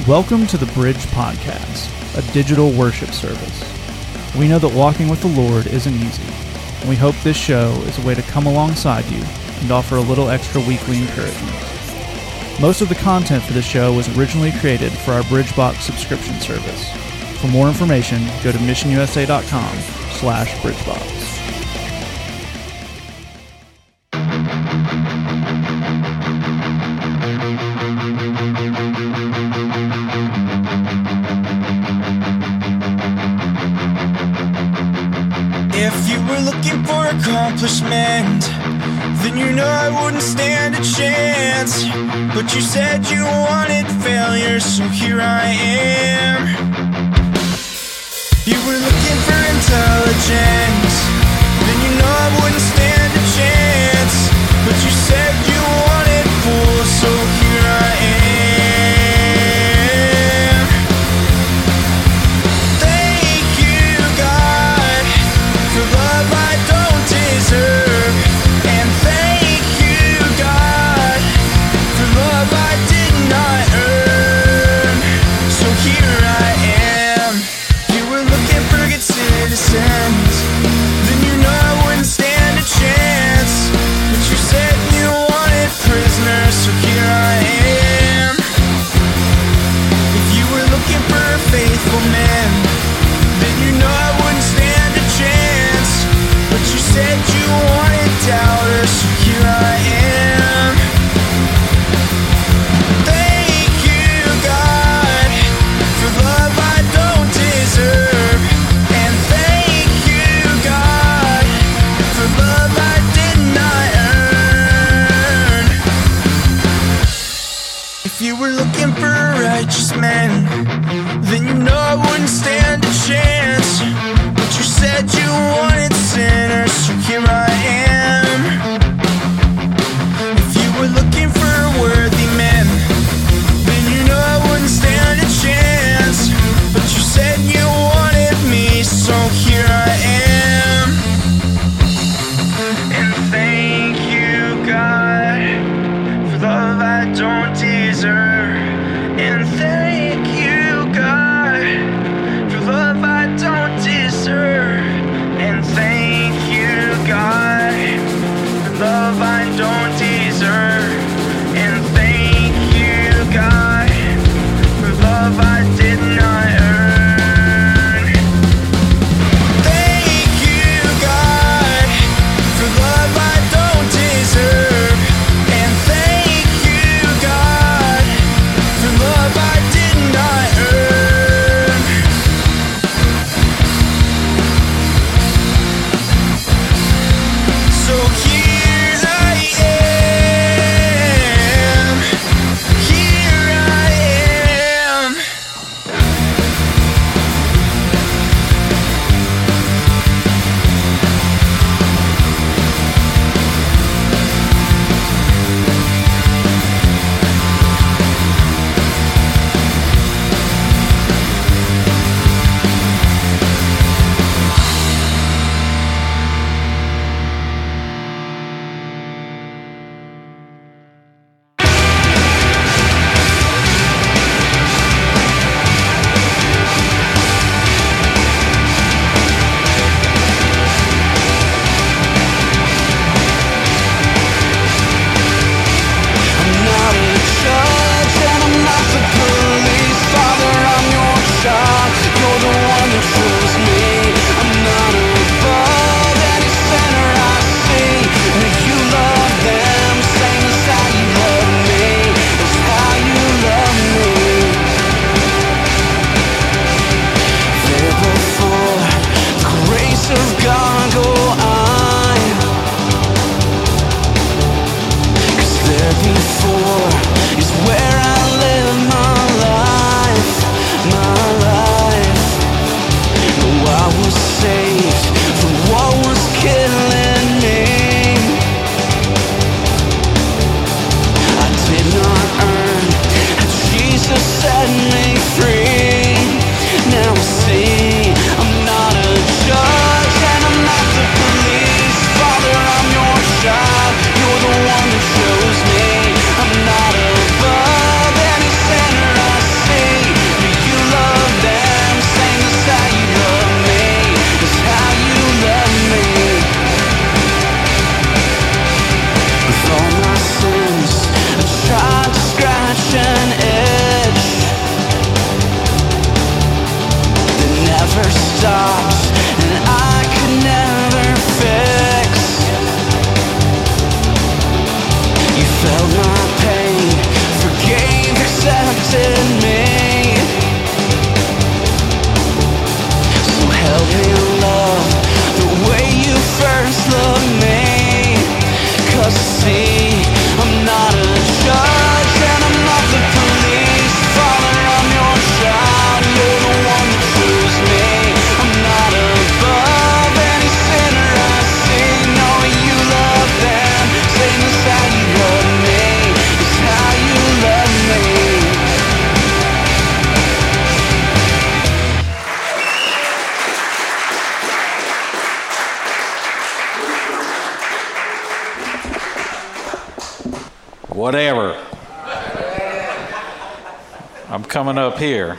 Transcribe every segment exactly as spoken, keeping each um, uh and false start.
Welcome to the Bridge Podcast, a digital worship service. We know that walking with the Lord isn't easy, and we hope this show is a way to come alongside you and offer a little extra weekly encouragement. Most of the content for the show was originally created for our BridgeBox subscription service. For more information, go to missionusa.com slash BridgeBox. If you were looking for accomplishment, then you know I wouldn't stand a chance. But you said you wanted failure, so here I am. You were looking for intelligence, then you know I wouldn't stand a chance. But you said you wanted fools, so here I am. Thank you, God, for love I don't deserve. And thank you, God, for love I did not earn. So here I am. You were looking for good citizens, then you know I wouldn't stand a chance. But you said you wanted prisoners, so here I am. If you were looking for a faithful man, then you know I wouldn't stand a chance. But you said you wanted doubters, so here I am. Thank you, God, for love I don't deserve. And thank you, God, for love I did not earn. If you were looking for a righteous man, then you know I wouldn't stand a chance. But you said you wanted sinners, so here I am. If you were looking for a worthy man, then you know I wouldn't stand a chance. But you said you wanted me, so here I am. And thank you, God, for love I don't deserve. And thank you, God, for love I don't deserve. And thank you, God, for love I don't deserve. And thank you, God, for love I did not earn. Thank you, God, for love I don't deserve. And thank you, God, for love I did not earn. So here I of all my sins, I tried to scratch an itch that never stops, and I could never fix. You felt my pain, forgave, accepted me, so help me love the way you first loved me. 'Cause see, I'm not a judge and I'm not the police. Father, I'm your child, you're the one that chose me. I'm not above any sinner I see. No, you love them, same as how you love me. It's how you love me. Whatever. I'm coming up here.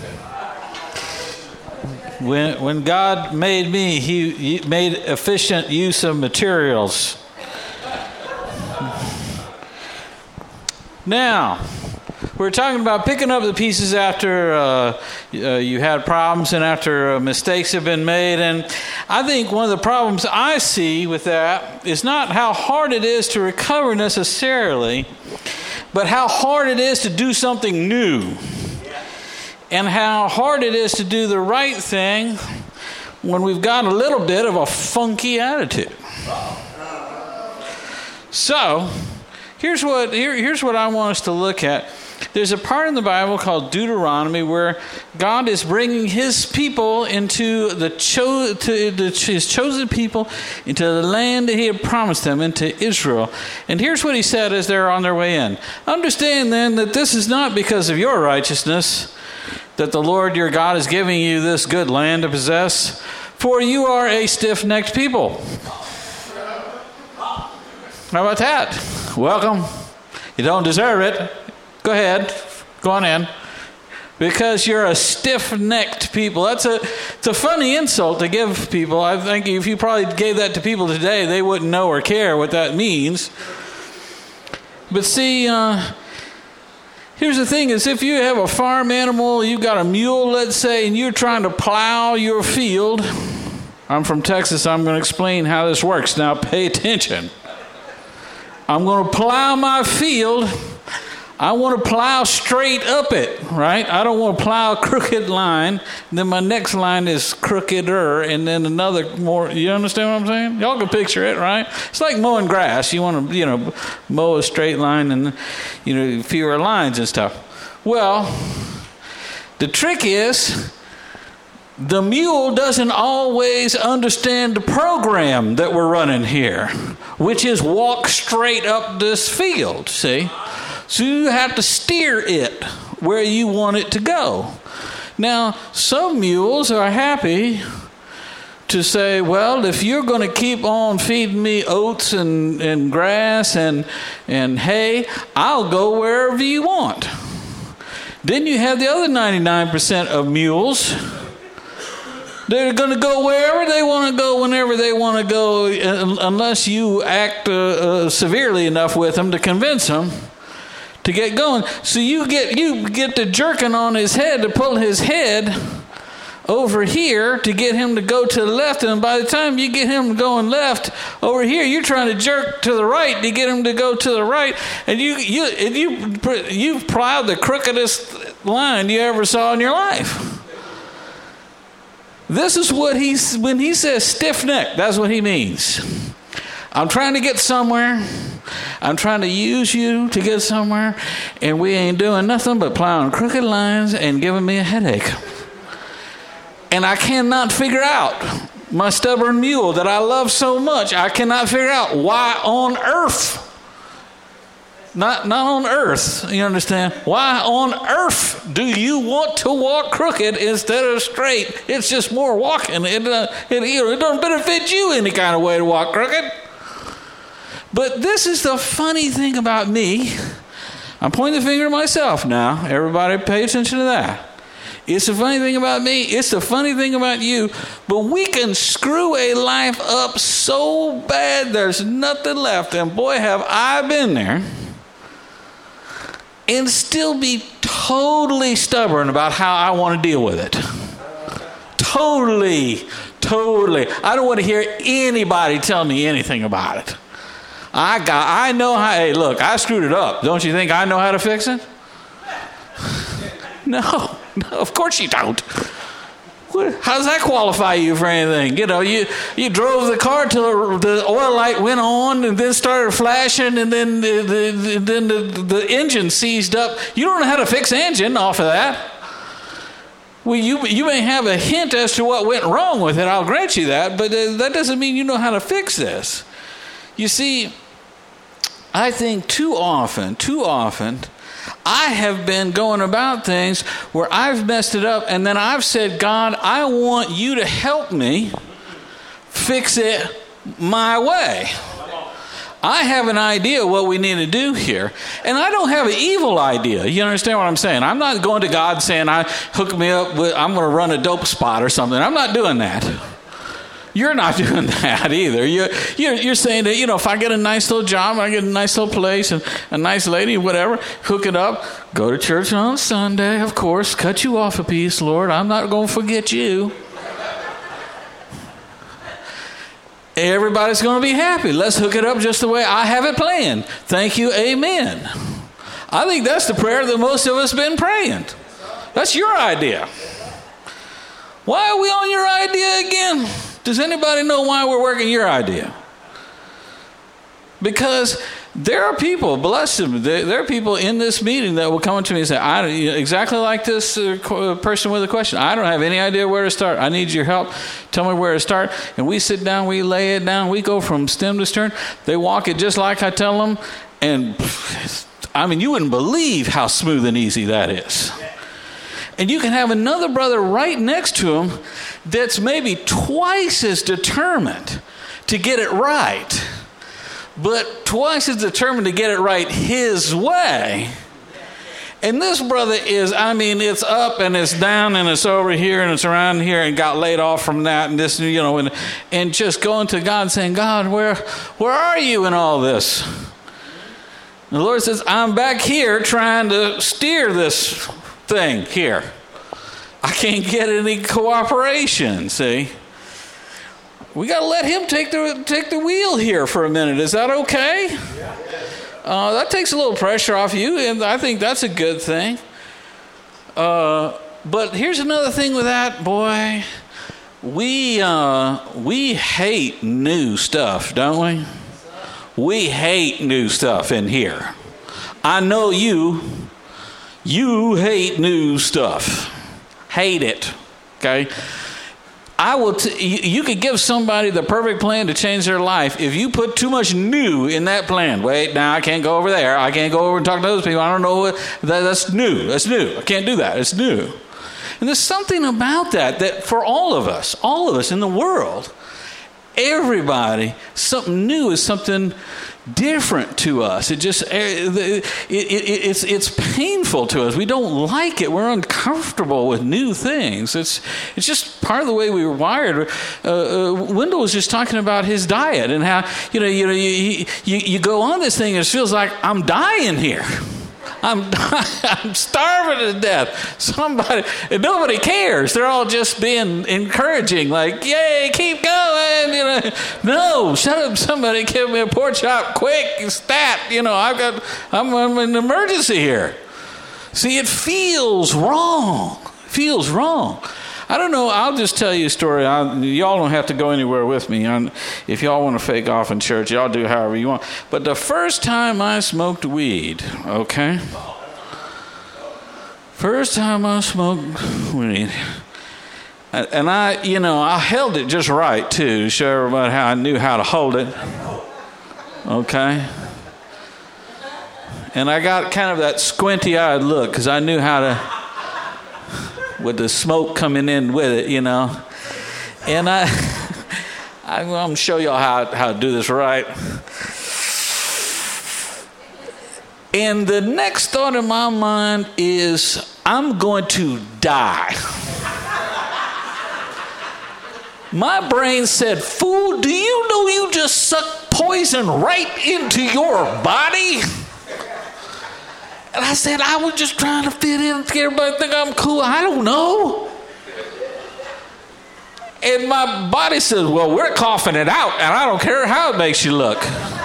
When when God made me, he, he made efficient use of materials. Now, we're talking about picking up the pieces after uh, uh, you had problems and after uh, mistakes have been made. And I think one of the problems I see with that is not how hard it is to recover necessarily, but how hard it is to do something new. And how hard it is to do the right thing when we've got a little bit of a funky attitude. So, here's what here, here's what I want us to look at. There's a part in the Bible called Deuteronomy where God is bringing his people into the, cho- to the his chosen people into the land that he had promised them, into Israel. And here's what he said as they're on their way in. Understand then that this is not because of your righteousness that the Lord your God is giving you this good land to possess, for you are a stiff-necked people. How about that? Welcome. You don't deserve it. Go ahead. Go on in. Because you're a stiff-necked people. That's a, it's a funny insult to give people. I think if you probably gave that to people today, they wouldn't know or care what that means. But see, uh, here's the thing is if you have a farm animal, you've got a mule, let's say, and you're trying to plow your field. I'm from Texas. I'm going to explain how this works. Now pay attention. I'm going to plow my field. I want to plow straight up it, right? I don't want to plow a crooked line. Then my next line is crookeder, and then another more. You understand what I'm saying? Y'all can picture it, right? It's like mowing grass. You want to, you know, mow a straight line and, you know, fewer lines and stuff. Well, the trick is the mule doesn't always understand the program that we're running here, which is walk straight up this field, see? So you have to steer it where you want it to go. Now, some mules are happy to say, well, if you're going to keep on feeding me oats and, and grass and, and hay, I'll go wherever you want. Then you have the other ninety-nine percent of mules. They're going to go wherever they want to go, whenever they want to go, unless you act uh, uh, severely enough with them to convince them to get going. So you get you get to jerking on his head to pull his head over here to get him to go to the left, and by the time you get him going left over here, you're trying to jerk to the right to get him to go to the right, and you you and you you've plowed the crookedest line you ever saw in your life. This is what he's when he says stiff neck. That's what he means. I'm trying to get somewhere. I'm trying to use you to get somewhere, and we ain't doing nothing but plowing crooked lines and giving me a headache. And I cannot figure out, my stubborn mule that I love so much, I cannot figure out why on earth, not, not on earth, you understand? Why on earth do you want to walk crooked instead of straight? It's just more walking. It, uh, it, it doesn't benefit you any kind of way to walk crooked. But this is the funny thing about me. I'm pointing the finger at myself now. Everybody pay attention to that. It's the funny thing about me. It's the funny thing about you. But we can screw a life up so bad there's nothing left. And boy, have I been there. And still be totally stubborn about how I want to deal with it. Totally, totally. I don't want to hear anybody tell me anything about it. I got. I know how. Hey, look, I screwed it up. Don't you think I know how to fix it? No, no, of course you don't. How does that qualify you for anything? You know, you, you drove the car till the oil light went on and then started flashing, and then the, the, then the, the engine seized up. You don't know how to fix the engine off of that. Well, you you may have a hint as to what went wrong with it. I'll grant you that, but uh, that doesn't mean you know how to fix this. You see, I think too often, too often, I have been going about things where I've messed it up, and then I've said, God, I want you to help me fix it my way. I have an idea what we need to do here, and I don't have an evil idea. You understand what I'm saying? I'm not going to God saying, I hook me up with, I'm going to run a dope spot or something. I'm not doing that. You're not doing that either. You're, you're, you're saying that, you know, if I get a nice little job, I get a nice little place and a nice lady, whatever, hook it up, go to church on Sunday, of course, cut you off a piece, Lord. I'm not going to forget you. Everybody's going to be happy. Let's hook it up just the way I have it planned. Thank you, amen. I think that's the prayer that most of us have been praying. That's your idea. Why are we on your idea again? Does anybody know why we're working your idea? Because there are people, bless them, there are people in this meeting that will come to me and say, I, exactly like this uh, person with a question, I don't have any idea where to start. I need your help. Tell me where to start. And we sit down, we lay it down, we go from stem to stern. They walk it just like I tell them. And I mean, you wouldn't believe how smooth and easy that is. And you can have another brother right next to him that's maybe twice as determined to get it right, but twice as determined to get it right his way. And this brother is, I mean, it's up and it's down and it's over here and it's around here and got laid off from that and this, you know, and, and just going to God and saying, God, where, where are you in all this? And the Lord says, I'm back here trying to steer this thing here. I can't get any cooperation, see? We got to let him take the take the wheel here for a minute. Is that okay? Uh, that takes a little pressure off you, and I think that's a good thing. Uh, but here's another thing with that, boy. We uh, we hate new stuff, don't we? We hate new stuff in here. I know you. You hate new stuff. Hate it. Okay? I will. T- you, you could give somebody the perfect plan to change their life. If you put too much new in that plan, wait, now I can't go over there. I can't go over and talk to those people. I don't know what that, that's new. That's new. I can't do that. It's new. And there's something about that that for all of us, all of us in the world, everybody, something new is something different to us. It just it, it, it, it's it's painful to us. We don't like it. We're uncomfortable with new things. It's it's just part of the way we were wired. Uh, uh, Wendell was just talking about his diet and how you know you know you you, you go on this thing and it feels like I'm dying here. I'm I'm starving to death. Somebody, and nobody cares. They're all just being encouraging, like, "Yay, keep going!" You know, no, shut up! Somebody give me a pork chop, quick, stat! You know, I've got, I'm, I'm in an emergency here. See, it feels wrong. It feels wrong. I don't know. I'll just tell you a story. I, y'all don't have to go anywhere with me. I, if y'all want to fake off in church, y'all do however you want. But the first time I smoked weed, okay? First time I smoked weed. And I, you know, I held it just right, too, to show everybody how I knew how to hold it. Okay? And I got kind of that squinty-eyed look because I knew how to... with the smoke coming in with it, you know. And I, I'm going to show y'all how, how to do this right. And the next thought in my mind is, I'm going to die. My brain said, fool, do you know you just sucked poison right into your body? And I said, I was just trying to fit in, everybody think I'm cool. I don't know. And my body says, well, we're coughing it out, and I don't care how it makes you look.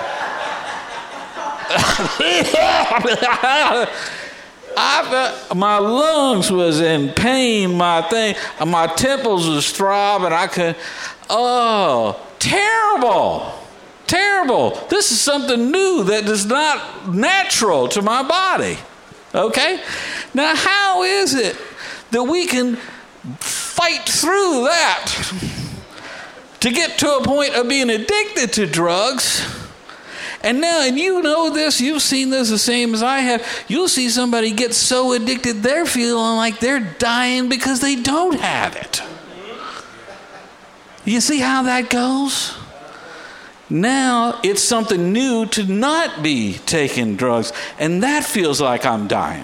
I, my lungs was in pain. My thing, my temples was throbbing. I could, oh, terrible, terrible. This is something new that is not natural to my body. Okay? Now, how is it that we can fight through that to get to a point of being addicted to drugs? And now, and you know this, you've seen this the same as I have. You'll see somebody get so addicted, they're feeling like they're dying because they don't have it. You see how that goes? Now, it's something new to not be taking drugs, and that feels like I'm dying.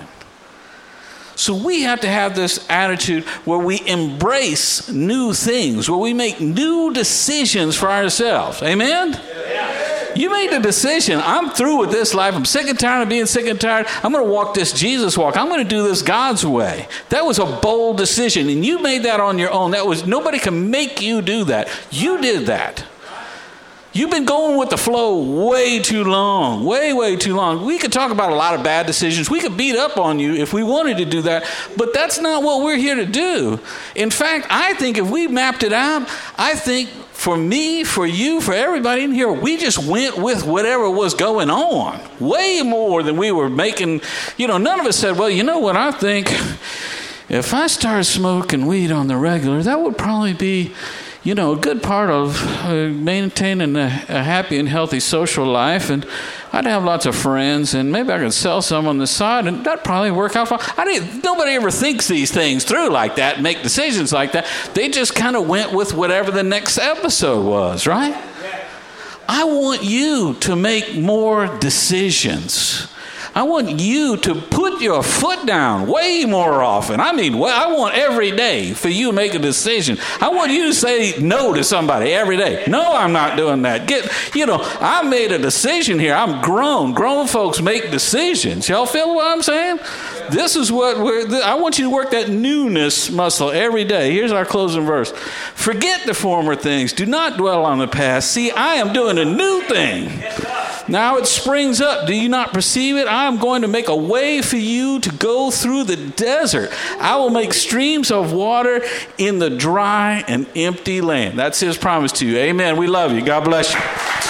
So we have to have this attitude where we embrace new things, where we make new decisions for ourselves. Amen? Yeah. You made the decision. I'm through with this life. I'm sick and tired of being sick and tired. I'm going to walk this Jesus walk. I'm going to do this God's way. That was a bold decision, and you made that on your own. That was nobody can make you do that. You did that. You've been going with the flow way too long, way, way too long. We could talk about a lot of bad decisions. We could beat up on you if we wanted to do that, but that's not what we're here to do. In fact, I think if we mapped it out, I think for me, for you, for everybody in here, we just went with whatever was going on, way more than we were making. You know, none of us said, well, you know what, I think if I started smoking weed on the regular, that would probably be, you know, a good part of uh, maintaining a, a happy and healthy social life, and I'd have lots of friends, and maybe I could sell some on the side, and that'd probably work out fine. I didn't. Nobody ever thinks these things through like that, make decisions like that. They just kind of went with whatever the next episode was, right? Yeah. I want you to make more decisions. I want you to put your foot down way more often. I mean, I want every day for you to make a decision. I want you to say no to somebody every day. No, I'm not doing that. Get, you know, I made a decision here. I'm grown. Grown folks make decisions. Y'all feel what I'm saying? This is what we're, I want you to work that newness muscle every day. Here's our closing verse. Forget the former things. Do not dwell on the past. See, I am doing a new thing. Now it springs up. Do you not perceive it? I am going to make a way for you to go through the desert. I will make streams of water in the dry and empty land. That's his promise to you. Amen. We love you. God bless you.